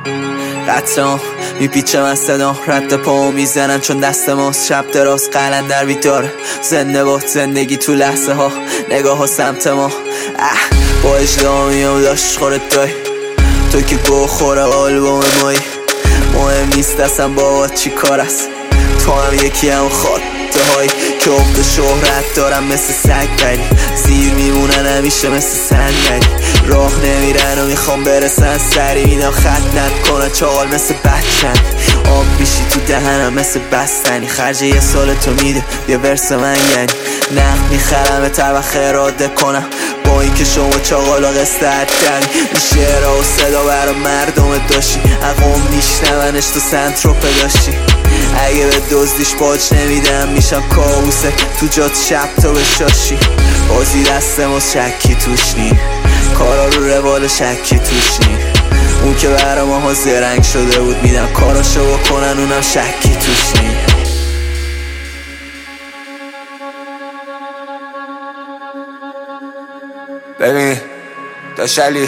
قطرم میپیچم از صدام، رد پامو میزنن چون دست ماست. شب دراز قلندر بیداره، زنده باد زندگی تو لحظه ها، نگاه ها سمت ما. با اجدها میام داشت خورت دای تو که گو خوره آلبوم مایی. مهم نیست اصلا بابا چی کار است، تو هم یکی هم خاطره هایی که عقد شهرت دارم مثل سگ، ولی زیر میمونن همیشه مثل صندلی. راه نمیرن و میخوام برسن سری، اینا خط نکنن چاقال مثل بچن. آب میشی تو دهنم مثل بستنی، خرج یه سال تو میده یه ورس من یعنی نقد میخرم طبخ اراده کنم، با اینکه شما چاقالا قصه هدنی. این شعرها و صدا برا مردم داشتی، اقوام میشنونش تو سنتروپه داشتی. اگه به دزدیش باج نمیدم میشم کابوسه تو جات شب تا بشاشی. بازی دست ما شکی توش نی، کارا رو روال شکی توش نی. اون که برا ماها زرنگ شده بود میدم کاراشو بکنن اونم شکی توش نی. ببین داشلی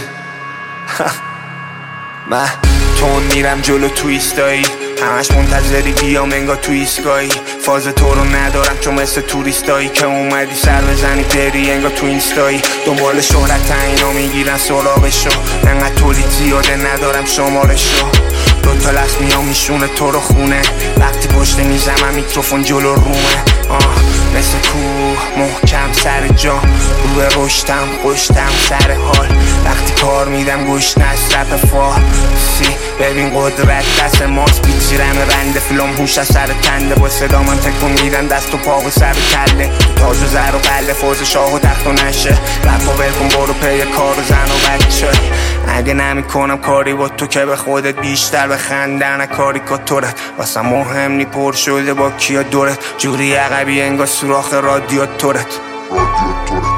من تون میرم جلو تو ایستایی، همش منتظری بیام انگار تو ایستگاهی. فاز تو رو ندارم چون مثل توریستایی که اومدی سر بزنی بری انگار تو اینستایی. دنبال شهرت اینا میگیرن سراغشو، انقدر تولید زیاده ندارم شمارشو. دوتا لحظ میام میشونه تو رو خونه، وقتی پشت میزم میکروفون جلو رومه. مثل کوه محکم سر جا، رو به رشتم خوشتم سر حال. وقتی کار میدم گوش نصرف فارسی، ببین قدرت دست ماست. بیتیرم رنده فیلم هوش از سر تنده، با صدا من تکون میدن دست و پا و سر و کله. تاج و زر و قله فوز شاه و تخت و نشه، رفا بلکن برو پی کار و زن و بچه. اگه نمی کنم کاری با تو که به خودت بیشتر بخندن کاری کتورت. واسه مهم نی پر شده با کیا دورت، جوری عقبی انگار سوراخ رادیاتورت.